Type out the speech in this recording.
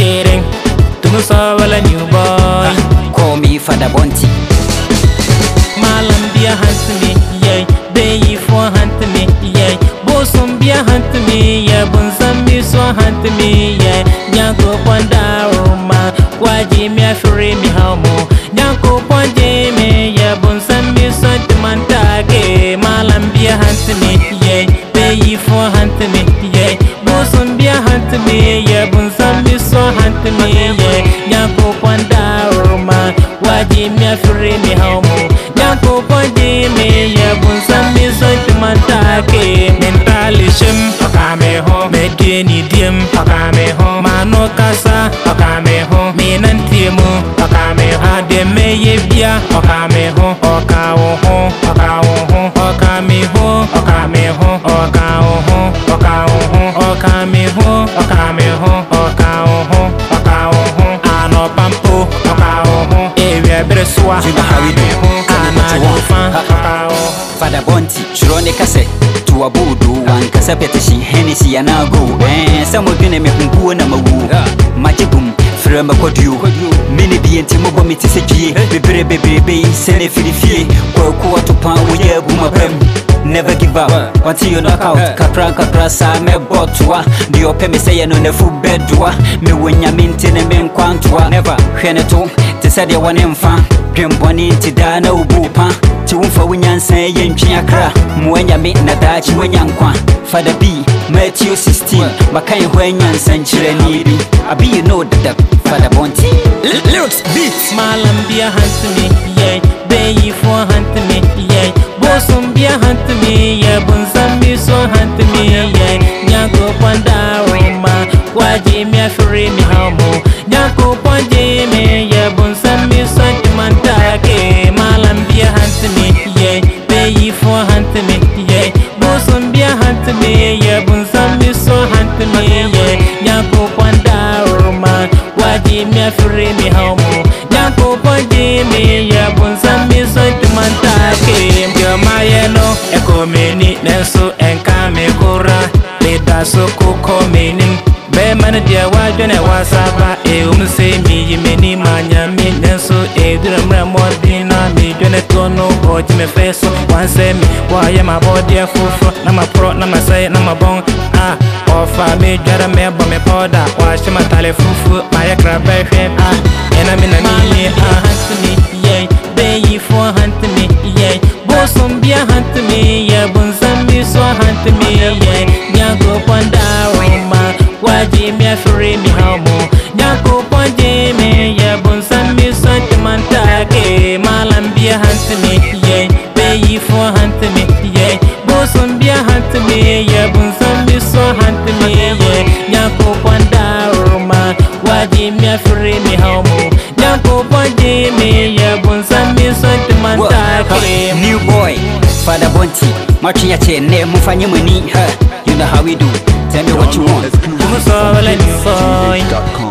sharing. Tumu sawala new boy. Call me Father Bonti. Malam biya hunt me, yay. Bayi for hunt me, yay. Bosom biya hunt me, yeah. Bunzam mi so hunt me, yeah. Nyanko panda roma, waji mi afri mi hamo. Nyanko pande me, yeah. Bunzam mi so timantake. Malam biya hunt me, yay. Bayi for hunt me, yay. Bosom biya hunt me, yeah. Bunzam mi so hunt me, yeah. Nyanko panda roma, waji mi afri mi hamo. Nyanko pande me, yeah. Bunzam mi so timantake. Mentally shim, okame ho. Medeni dim, okame ho. Mano kasa, okame ho. Minantimu, okame ho. Ademe yebia, okame ho. Okawo ho, okawo ho. Okame ho, okame ho. Okawo ho, okawo ho. Okame ho, okame ho. Okawo ho, okawo ho. Ano pampo, okawo ho. Ewe bereswa, okame ho. Anajufa, okawo ho. Father Bonti, Shirone Kase, to a Budu, one Kasapetishi, Hennessy and Ago, some of you name me who na mawu, Majibum, Frema Kodu, Mini B and Timobo Mitisiki, baby, send a filifi, or quarter pound with your boomer prem. Never give up until you knock out. Capra, Sam, Botua, the open me say on the full bed door. Me when you maintain a men quantua. Never, Heneto, to say the one in fan. Grim Bonnie, Tidana, Bupa, Tiwumfa Winyan say, Yenchiakra, Mwenya meet Nadachi, Wenyankwa, Father B, Matthew 16, Makai Wenyan Century Nibi. I be you know that Father Bonti. Lyrics beats. Malam biya hunt me, yay. Bayi for hunt me, yay. Bosom biya hunt me, yeah. Bunzam mi so hunt me, yeah. Nyanko panda roma, waji mi afri mi hamo. Nyanko pande me, yeah. Bunzam mi so timantake. Malam biya hunt me, yeah. Bayi for hunt me, yeah. Bosom biya hunt me, yeah. Bunzam mi so hunt me, yeah. Nyanko panda roma, waji mi afri mi hamo. Nyanko pande me, yeah. Bunzam mi so timantake. Mayeno, eko meni nenso enka me kura. Leda so kuko menim. Be man dia wajene wasaba. Umse mi meni manya mi nenso dura mordina mi jene tono boji me feso. Wanse mi waya ma body fufu. Na ma pro na ma say na ma bon. Ofa mi jara me bo me poda. Washi ma tale fufu. Maya krabe hwe ena mi na mi hunt me, yeah. Bayi for hunt me, yeah. Bosom biya hunt me, yeah. Bunzam mi so hunt me, yeah. Nyango panda roma, waji mi afri mi hamo. Nyango pande me, yeah. Bunzam mi so timantake. Malam biya hunt me, yeah. Bayi for hunt me, yeah. Bosom biya hunt me, yeah. Bunzam mi so hunt me, yeah. Nyango panda roma, waji mi afri mi hamo. Nyango pande me, yeah. Bunzam mi so timantake. New boy, Father Bonti, Marching at your name, Mufanya money, you know how we do. Tell me what you want. Tumu sawala new boy.